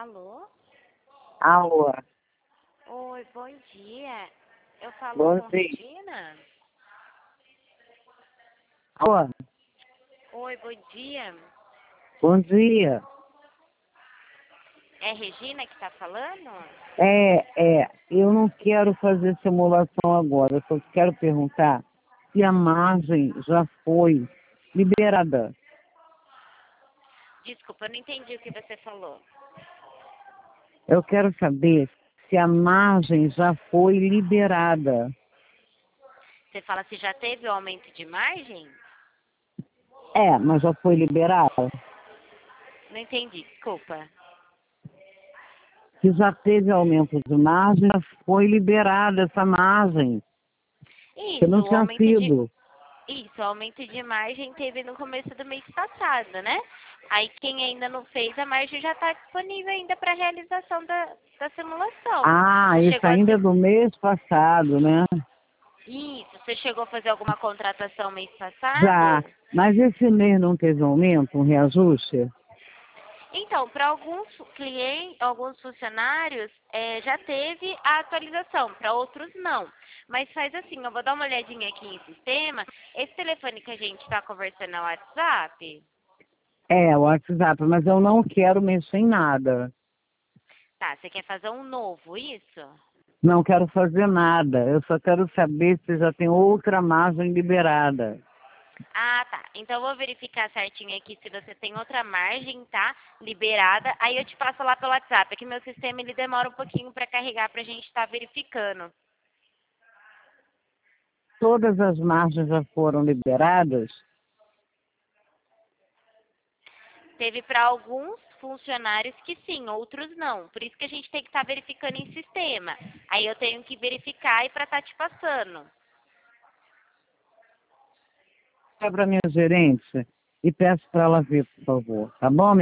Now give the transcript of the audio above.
Alô? Alô, Oi, bom dia. Eu falo bom com dia. Regina? Alô, Oi, bom dia. bom dia. É Regina que tá falando? Eu não quero fazer simulação agora, eu só quero perguntar se a margem já foi liberada. Desculpa, eu não entendi o que você falou. Eu quero saber se a margem já foi liberada. Você fala se já teve o aumento de margem? Mas já foi liberada? Não entendi, desculpa. Se já teve aumento de margem, já foi liberada essa margem. Que Isso, não o tinha aumento de... sido. Isso, o aumento de margem teve no começo do mês passado, né? Aí quem ainda não fez, a margem já está disponível ainda para realização da simulação. Você Isso chegou a ainda é do mês passado, né? Isso, você chegou a fazer alguma contratação mês Já. passado? Mas esse mês não teve aumento, um reajuste? Então, para alguns clientes, alguns funcionários, já teve a atualização, para outros não. Mas faz assim, eu vou dar uma olhadinha aqui em sistema. Esse telefone que a gente está conversando é o WhatsApp? O WhatsApp, mas eu não quero mexer em nada. Tá, você quer fazer um novo, isso? Não quero fazer nada. Eu só quero saber se já tem outra margem liberada. Ah, tá. Então eu vou verificar certinho aqui se você tem outra margem, tá? Liberada. Aí eu te passo lá pelo WhatsApp. Aqui meu sistema ele demora um pouquinho para carregar para a gente estar verificando. Todas as margens já foram liberadas? Teve para alguns funcionários que sim, outros não. Por isso que a gente tem que estar verificando em sistema. Aí eu tenho que verificar e para estar te passando. É para minha gerente e peço para ela ver, por favor. Tá bom,